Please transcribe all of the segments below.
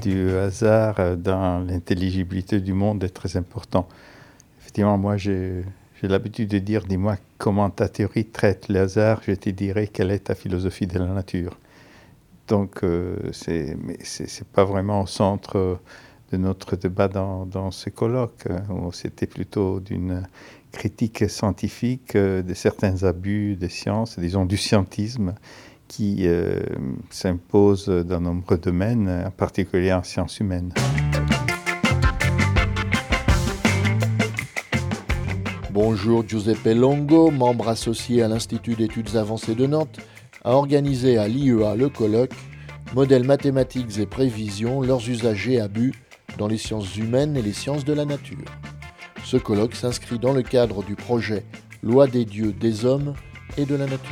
du hasard dans l'intelligibilité du monde est très important. Effectivement, moi, j'ai l'habitude de dire, dis-moi comment ta théorie traite le hasard, je te dirai quelle est ta philosophie de la nature. Donc, c'est pas vraiment au centre de notre débat dans ce colloque. C'était plutôt d'une critique scientifique de certains abus des sciences, disons du scientisme, qui s'impose dans de nombreux domaines, en particulier en sciences humaines. Bonjour, Giuseppe Longo, membre associé à l'Institut d'études avancées de Nantes, a organisé à l'IEA le colloque « Modèles mathématiques et prévisions, leurs usages et abus dans les sciences humaines et les sciences de la nature ». Ce colloque s'inscrit dans le cadre du projet « Loi des dieux, des hommes et de la nature ».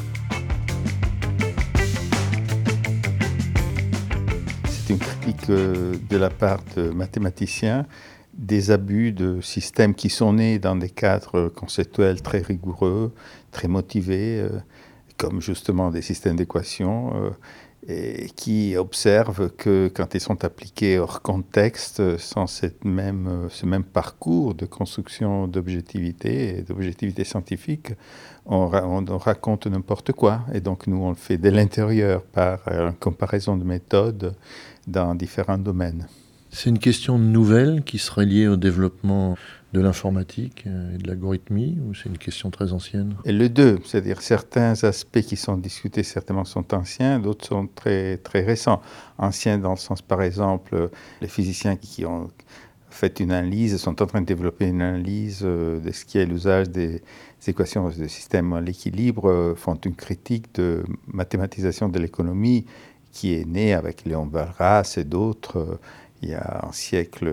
C'est une critique de la part de mathématiciens des abus de systèmes qui sont nés dans des cadres conceptuels très rigoureux, très motivés, comme justement des systèmes d'équations, et qui observent que quand ils sont appliqués hors contexte, sans ce même parcours de construction d'objectivité et d'objectivité scientifique, on raconte n'importe quoi. Et donc nous, on le fait de l'intérieur par une comparaison de méthodes dans différents domaines. C'est une question nouvelle qui serait liée au développement de l'informatique et de l'algorithmie, ou c'est une question très ancienne? Et les deux, c'est-à-dire certains aspects qui sont discutés certainement sont anciens, d'autres sont très, très récents. Anciens dans le sens, par exemple, les physiciens qui ont fait une analyse, sont en train de développer une analyse de ce qui est l'usage des équations de systèmes à l'équilibre, font une critique de mathématisation de l'économie qui est née avec Léon Walras et d'autres il y a un siècle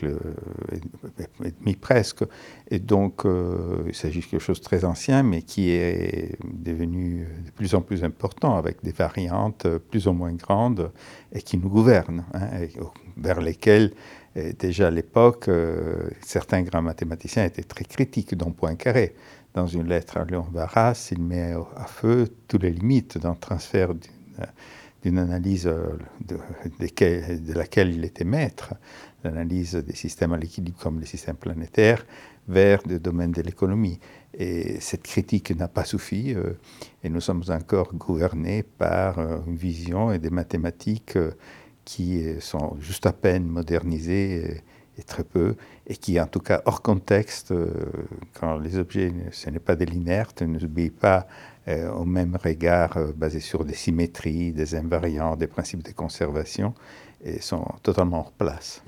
et demi presque. Et donc, il s'agit de quelque chose de très ancien, mais qui est devenu de plus en plus important, avec des variantes plus ou moins grandes, et qui nous gouvernent, et vers lesquelles, déjà à l'époque, certains grands mathématiciens étaient très critiques, dont Poincaré. Dans une lettre à Léon Walras, il met à feu toutes les limites d'un transfert d'une analyse de laquelle il était maître, l'analyse des systèmes à l'équilibre comme les systèmes planétaires, vers le domaine de l'économie. Et cette critique n'a pas suffi, et nous sommes encore gouvernés par une vision et des mathématiques qui sont juste à peine modernisées, et très peu, et qui, en tout cas, hors contexte, quand les objets, ce n'est pas des linéaires, ne s'obéissent pas au même regard basé sur des symétries, des invariants, des principes de conservation, et sont totalement hors place.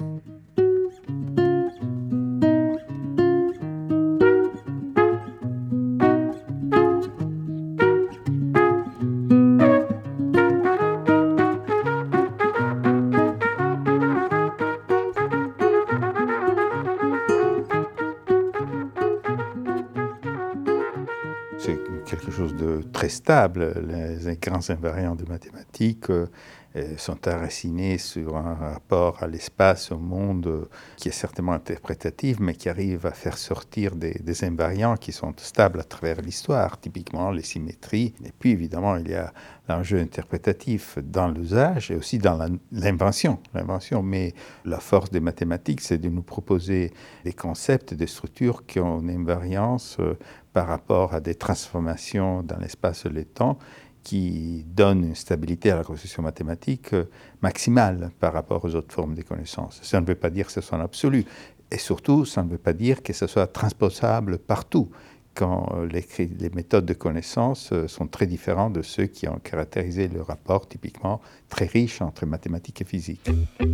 C'est quelque chose de très stable. Les grands invariants de mathématiques sont enracinés sur un rapport à l'espace, au monde, qui est certainement interprétatif, mais qui arrive à faire sortir des invariants qui sont stables à travers l'histoire, typiquement les symétries. Et puis, évidemment, il y a l'enjeu interprétatif dans l'usage et aussi dans l'invention. Mais la force des mathématiques, c'est de nous proposer des concepts, des structures qui ont une invariance par rapport à des transformations dans l'espace et le temps qui donnent une stabilité à la construction mathématique maximale par rapport aux autres formes de connaissances. Ça ne veut pas dire que ce soit absolu. Et surtout, ça ne veut pas dire que ce soit transposable partout, quand les méthodes de connaissance sont très différentes de ceux qui ont caractérisé le rapport typiquement très riche entre mathématiques et physique.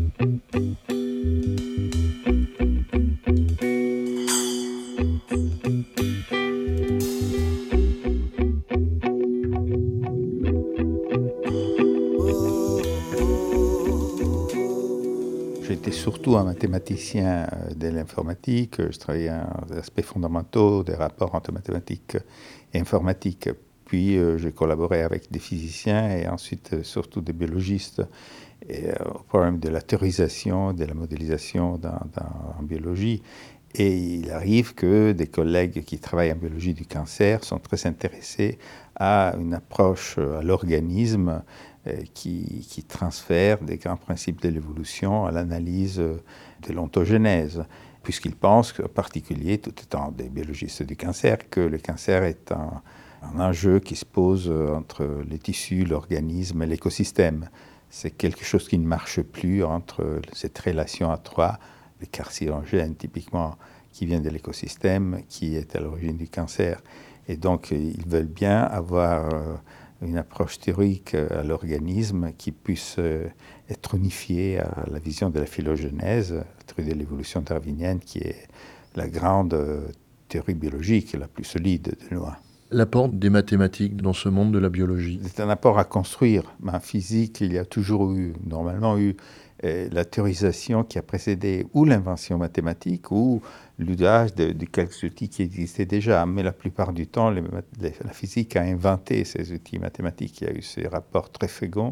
J'étais surtout un mathématicien de l'informatique. Je travaillais à aspects fondamentaux des rapports entre mathématiques et informatique. Puis j'ai collaboré avec des physiciens et ensuite surtout des biologistes au problème de la théorisation, de la modélisation en biologie. Et il arrive que des collègues qui travaillent en biologie du cancer sont très intéressés à une approche à l'organisme qui transfère des grands principes de l'évolution à l'analyse de l'ontogenèse, puisqu'il pense, en particulier, tout étant des biologistes du cancer, que le cancer est un enjeu qui se pose entre les tissus, l'organisme et l'écosystème. C'est quelque chose qui ne marche plus entre cette relation à trois, le carcinogène typiquement qui vient de l'écosystème, qui est à l'origine du cancer. Et donc, ils veulent bien avoir une approche théorique à l'organisme qui puisse être unifiée à la vision de la phylogenèse, la théorie de l'évolution darwinienne, qui est la grande théorie biologique la plus solide de loin. L'apport des mathématiques dans ce monde de la biologie. C'est un apport à construire. En physique, il y a toujours normalement eu la théorisation qui a précédé ou l'invention mathématique ou l'usage de quelques outils qui existaient déjà. Mais la plupart du temps, la physique a inventé ces outils mathématiques. Il y a eu ces rapports très féconds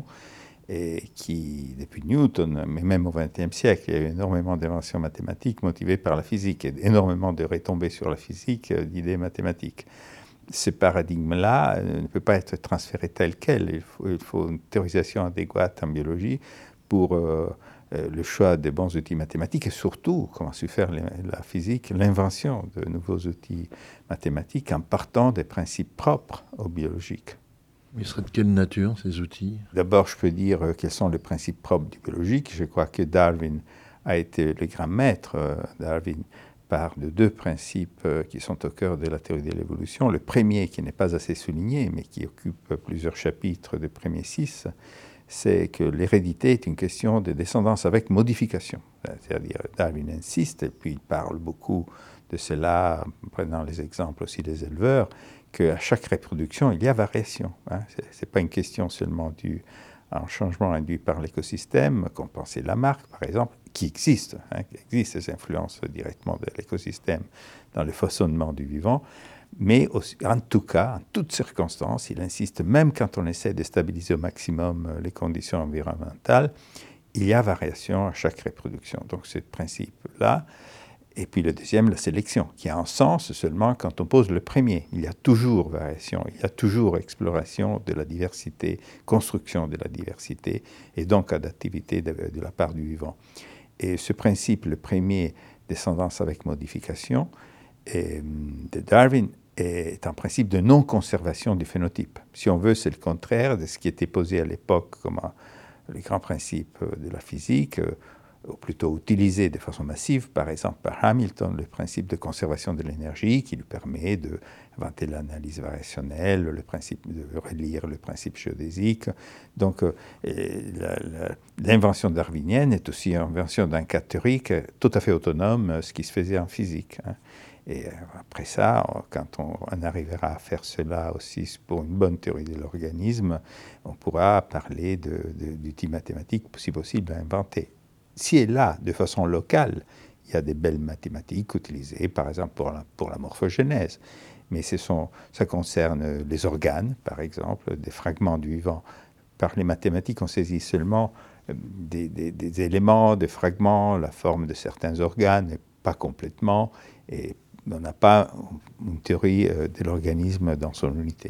et qui, depuis Newton, mais même au XXe siècle, il y a eu énormément d'inventions mathématiques motivées par la physique et énormément de retombées sur la physique d'idées mathématiques. Ce paradigme-là ne peut pas être transféré tel quel. Il faut une théorisation adéquate en biologie pour le choix des bons outils mathématiques et surtout, comme a su faire la physique, l'invention de nouveaux outils mathématiques en partant des principes propres aux biologiques. Ils seraient de quelle nature, ces outils? D'abord, je peux dire quels sont les principes propres du biologique. Je crois que Darwin a été le grand maître. Darwin part de deux principes qui sont au cœur de la théorie de l'évolution. Le premier, qui n'est pas assez souligné, mais qui occupe plusieurs chapitres des premiers 6, c'est que l'hérédité est une question de descendance avec modification. C'est-à-dire, Darwin insiste, et puis il parle beaucoup de cela, en prenant les exemples aussi des éleveurs, qu'à chaque reproduction, il y a variation. Ce n'est pas une question seulement due à un changement induit par l'écosystème, comme pensait Lamarck, par exemple, qui existe ces influences directement de l'écosystème dans le façonnement du vivant, mais aussi, en tout cas, en toutes circonstances, il insiste, même quand on essaie de stabiliser au maximum les conditions environnementales, il y a variation à chaque reproduction. Donc, ce principe-là. Et puis le deuxième, la sélection, qui a un sens seulement quand on pose le premier. Il y a toujours variation, il y a toujours exploration de la diversité, construction de la diversité, et donc adaptivité de la part du vivant. Et ce principe, le premier, descendance avec modification, de Darwin, est un principe de non-conservation du phénotype. Si on veut, c'est le contraire de ce qui était posé à l'époque comme les grands principes de la physique, ou plutôt utilisé de façon massive, par exemple par Hamilton, le principe de conservation de l'énergie qui lui permet d'inventer l'analyse variationnelle, le principe de relire le principe géodésique. Donc l'invention darwinienne est aussi une invention d'un cas théorique tout à fait autonome, ce qui se faisait en physique. Et après ça, quand on arrivera à faire cela aussi pour une bonne théorie de l'organisme, on pourra parler d'outils mathématiques, si possible, à inventer. Si et là, de façon locale, il y a des belles mathématiques utilisées, par exemple pour la morphogenèse. Mais ça concerne les organes, par exemple, des fragments du vivant. Par les mathématiques, on saisit seulement des éléments, des fragments, la forme de certains organes, et pas complètement. Et on n'a pas une théorie de l'organisme dans son unité.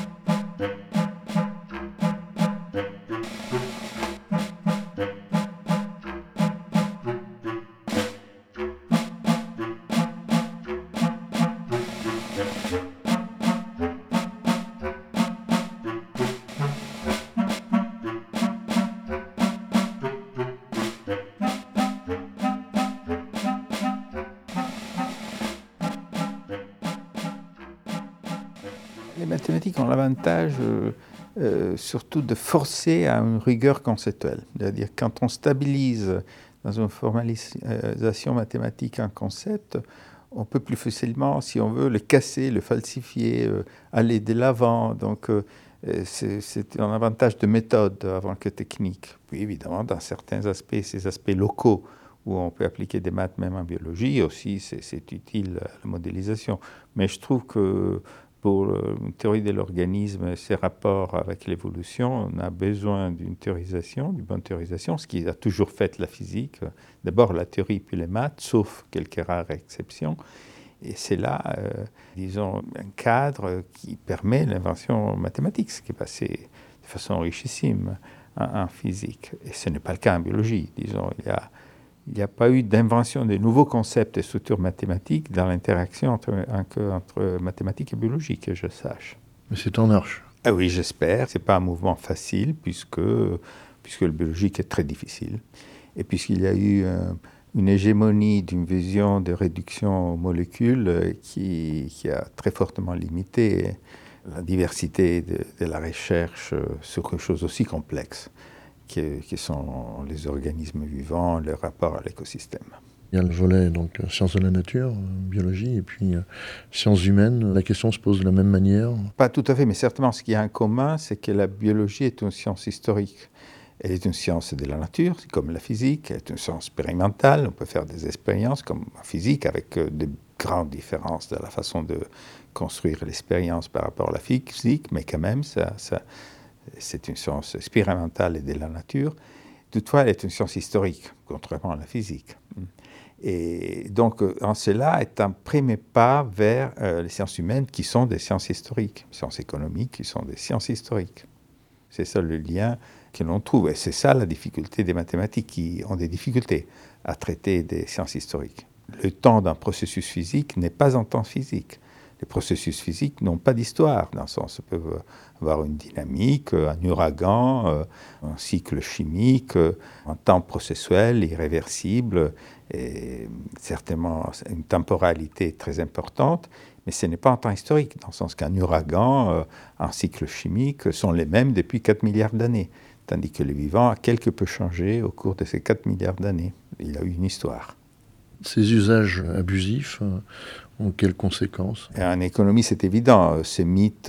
Les mathématiques ont l'avantage surtout de forcer à une rigueur conceptuelle. C'est-à-dire quand on stabilise dans une formalisation mathématique un concept, on peut plus facilement, si on veut, le casser, le falsifier, aller de l'avant. Donc c'est un avantage de méthode avant que technique. Puis évidemment, dans certains aspects, ces aspects locaux, où on peut appliquer des maths même en biologie, aussi c'est utile à la modélisation. Mais je trouve que pour une théorie de l'organisme et ses rapports avec l'évolution, on a besoin d'une théorisation, d'une bonne théorisation, ce qui a toujours fait la physique. D'abord la théorie puis les maths, sauf quelques rares exceptions. Et c'est là, disons, un cadre qui permet l'invention mathématique, ce qui est passé de façon richissime en physique. Et ce n'est pas le cas en biologie, disons. Il n'y a pas eu d'invention de nouveaux concepts et structures mathématiques dans l'interaction entre mathématiques et biologie, que je sache. Mais c'est en marche. Ah oui, j'espère. Ce n'est pas un mouvement facile, puisque le biologique est très difficile. Et puisqu'il y a eu une hégémonie d'une vision de réduction aux molécules qui a très fortement limité la diversité de la recherche sur quelque chose aussi complexe qui sont les organismes vivants, leur rapport à l'écosystème. Il y a le volet donc sciences de la nature, biologie, et puis sciences humaines. La question se pose de la même manière. Pas tout à fait, mais certainement ce qu'il y a en commun, c'est que la biologie est une science historique. Elle est une science de la nature, comme la physique, elle est une science expérimentale. On peut faire des expériences comme la physique, avec de grandes différences dans la façon de construire l'expérience par rapport à la physique, mais quand même, c'est une science expérimentale et de la nature. Toutefois, elle est une science historique, contrairement à la physique. Et donc, en cela, est un premier pas vers les sciences humaines qui sont des sciences historiques, les sciences économiques qui sont des sciences historiques. C'est ça le lien que l'on trouve. Et c'est ça la difficulté des mathématiques qui ont des difficultés à traiter des sciences historiques. Le temps d'un processus physique n'est pas un temps physique. Les processus physiques n'ont pas d'histoire, dans le sens où ils peuvent avoir une dynamique, un ouragan, un cycle chimique, un temps processuel irréversible, et certainement une temporalité très importante, mais ce n'est pas un temps historique, dans le sens qu'un ouragan, un cycle chimique sont les mêmes depuis 4 milliards d'années, tandis que le vivant a quelque peu changé au cours de ces 4 milliards d'années. Il a eu une histoire. Ces usages abusifs ont quelles conséquences ? En économie, c'est évident. Ces mythes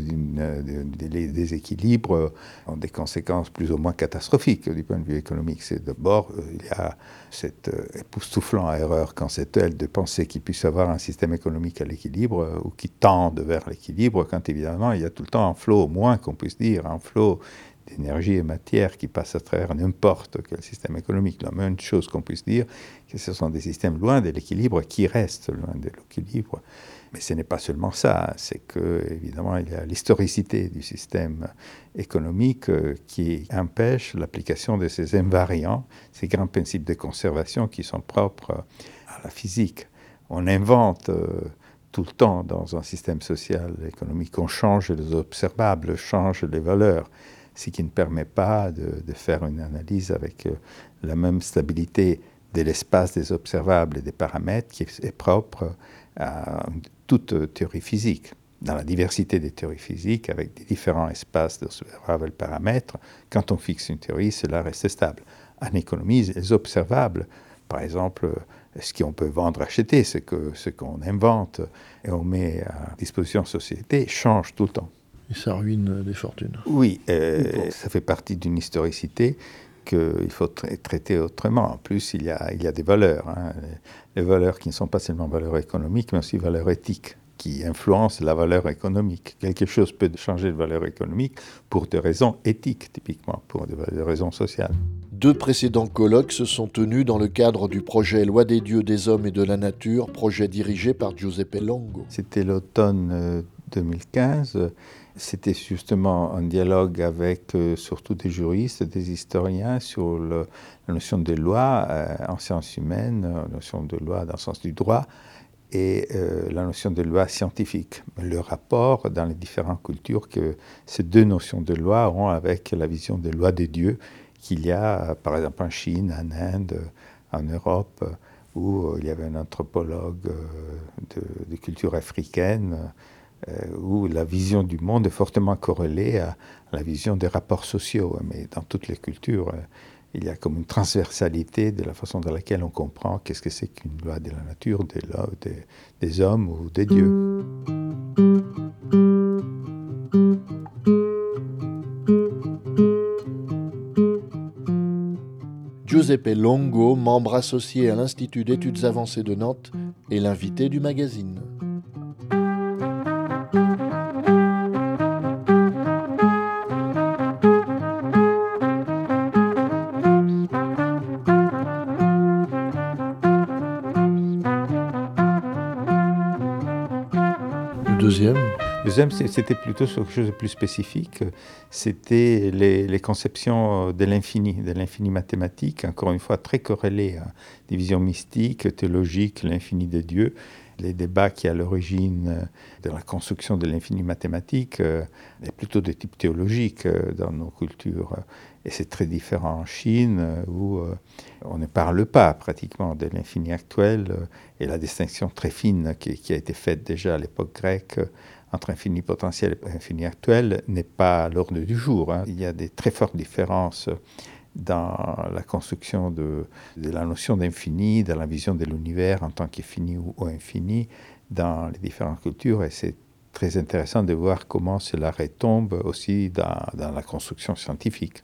des déséquilibres ont des conséquences plus ou moins catastrophiques du point de vue économique. C'est d'abord, il y a cette époustouflant erreur conceptuelle de penser qu'il puisse y avoir un système économique à l'équilibre ou qui tende vers l'équilibre, quand évidemment il y a tout le temps un flot, au moins qu'on puisse dire, un flot d'énergie et matière qui passe à travers n'importe quel système économique. La même chose qu'on puisse dire, que ce sont des systèmes loin de l'équilibre qui restent loin de l'équilibre. Mais ce n'est pas seulement ça, c'est que, évidemment, il y a l'historicité du système économique qui empêche l'application de ces invariants, ces grands principes de conservation qui sont propres à la physique. On invente tout le temps dans un système social économique, on change les observables, change les valeurs, ce qui ne permet pas de faire une analyse avec la même stabilité de l'espace des observables et des paramètres qui est propre à toute théorie physique. Dans la diversité des théories physiques, avec des différents espaces d'observables et paramètres, quand on fixe une théorie, cela reste stable. En économie, les observables, par exemple, ce qu'on peut vendre, acheter, ce qu'on invente et on met à disposition de la société, change tout le temps. Et ça ruine des fortunes. Oui, ça fait partie d'une historicité qu'il faut traiter autrement. En plus, il y a des valeurs, les valeurs qui ne sont pas seulement valeurs économiques, mais aussi valeurs éthiques, qui influencent la valeur économique. Quelque chose peut changer de valeur économique pour des raisons éthiques, typiquement, pour des raisons sociales. 2 précédents colloques se sont tenus dans le cadre du projet Loi des dieux, des hommes et de la nature, projet dirigé par Giuseppe Longo. C'était l'automne 2015. C'était justement un dialogue avec surtout des juristes, des historiens sur la notion de loi en sciences humaines, la notion de loi dans le sens du droit, et la notion de loi scientifique. Le rapport dans les différentes cultures que ces deux notions de loi ont avec la vision de loi des dieux qu'il y a, par exemple, en Chine, en Inde, en Europe, où il y avait un anthropologue de culture africaine, où la vision du monde est fortement corrélée à la vision des rapports sociaux. Mais dans toutes les cultures, il y a comme une transversalité de la façon dans laquelle on comprend qu'est-ce que c'est qu'une loi de la nature, des hommes ou des dieux. Giuseppe Longo, membre associé à l'Institut d'études avancées de Nantes, est l'invité du magazine. le deuxième? Le deuxième, c'était plutôt sur quelque chose de plus spécifique. C'était les conceptions de l'infini mathématique, encore une fois très corrélées à des visions mystiques, théologiques, l'infini de Dieu. Les débats qui à l'origine de la construction de l'infini mathématique est plutôt de type théologique dans nos cultures. Et c'est très différent en Chine où on ne parle pas pratiquement de l'infini actuel et la distinction très fine qui a été faite déjà à l'époque grecque entre infini potentiel et infini actuel n'est pas à l'ordre du jour. Il y a des très fortes différences dans la construction de la notion d'infini, dans la vision de l'univers en tant qu'infini ou infini dans les différentes cultures. Et c'est très intéressant de voir comment cela retombe aussi dans la construction scientifique.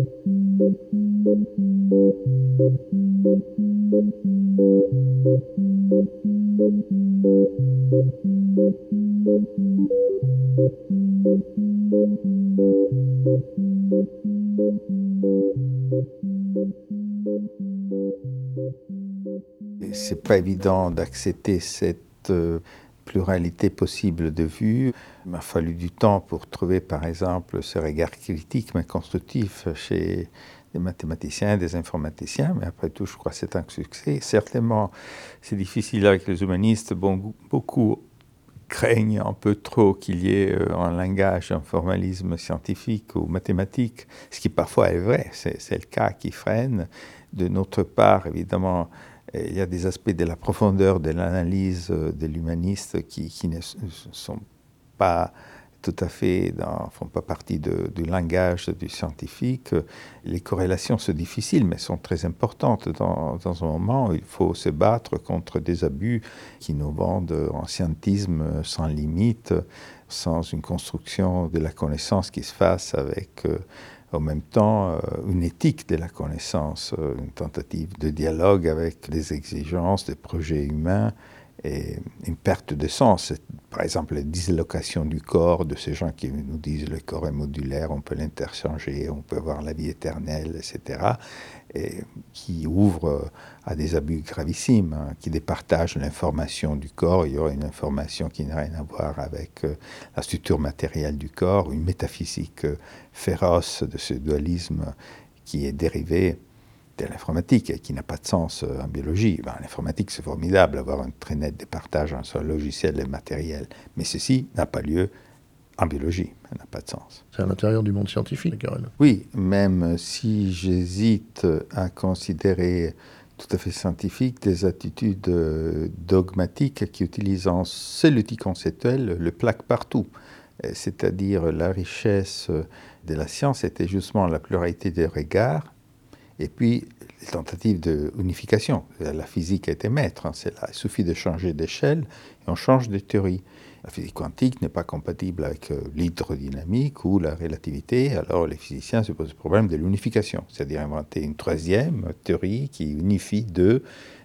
C'est pas évident d'accepter cette pluralité possible de vues. Il m'a fallu du temps pour trouver, par exemple, ce regard critique mais constructif chez des mathématiciens, des informaticiens, mais après tout, je crois que c'est un succès. Certainement, c'est difficile avec les humanistes. Beaucoup craignent un peu trop qu'il y ait un langage, un formalisme scientifique ou mathématique, ce qui parfois est vrai, c'est le cas qui freine. De notre part, évidemment, il y a des aspects de la profondeur de l'analyse de l'humaniste qui ne sont pas tout à fait, font pas partie du langage du scientifique. Les corrélations sont difficiles, mais sont très importantes. Dans un moment où il faut se battre contre des abus qui nous vendent un scientisme sans limite, sans une construction de la connaissance qui se fasse avec, en même temps, une éthique de la connaissance, une tentative de dialogue avec des exigences, des projets humains, et une perte de sens. Par exemple, la dislocation du corps, de ces gens qui nous disent le corps est modulaire, on peut l'interchanger, on peut avoir la vie éternelle, etc., et qui ouvre à des abus gravissimes, qui départagent l'information du corps. Il y aura une information qui n'a rien à voir avec la structure matérielle du corps, une métaphysique féroce de ce dualisme qui est dérivé de l'informatique et qui n'a pas de sens en biologie. L'informatique, c'est formidable, avoir un très net départage entre logiciel et matériel, mais ceci n'a pas lieu en biologie, ça n'a pas de sens. C'est à l'intérieur du monde scientifique, Karen. Oui, même si j'hésite à considérer tout à fait scientifique des attitudes dogmatiques qui utilisent un seul outil conceptuel, le plaque partout. C'est-à-dire la richesse de la science était justement la pluralité des regards, et puis, les tentatives d'unification. La physique a été maître, c'est là. Il suffit de changer d'échelle et on change de théorie. La physique quantique n'est pas compatible avec l'hydrodynamique ou la relativité. Alors, les physiciens se posent le problème de l'unification, c'est-à-dire inventer une troisième théorie qui unifie deux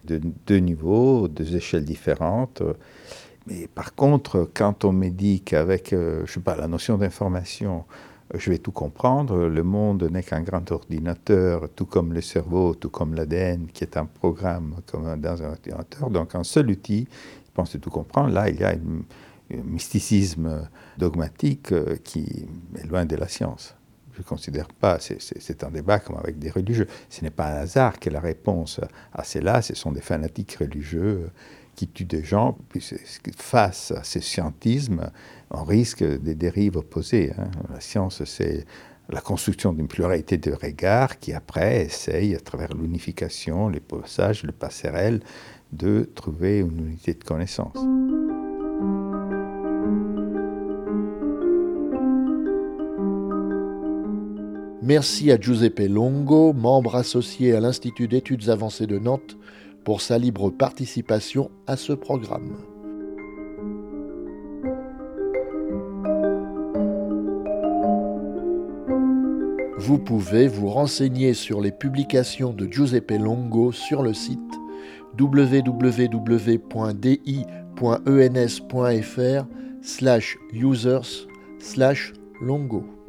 niveaux, deux échelles différentes. Mais par contre, quand on me dit qu'avec, la notion d'information, je vais tout comprendre, le monde n'est qu'un grand ordinateur, tout comme le cerveau, tout comme l'ADN, qui est un programme comme dans un ordinateur, donc un seul outil, je pense tout comprendre. Là, il y a un mysticisme dogmatique qui est loin de la science. Je ne considère pas, c'est un débat comme avec des religieux. Ce n'est pas un hasard que la réponse à cela, ce sont des fanatiques religieux qui tuent des gens. Puis face à ce scientisme, on risque des dérives opposées. La science, c'est la construction d'une pluralité de regards qui, après, essaye, à travers l'unification, les passages, les passerelles, de trouver une unité de connaissance. Merci à Giuseppe Longo, membre associé à l'Institut d'études avancées de Nantes, pour sa libre participation à ce programme. Vous pouvez vous renseigner sur les publications de Giuseppe Longo sur le site www.di.ens.fr/users/longo.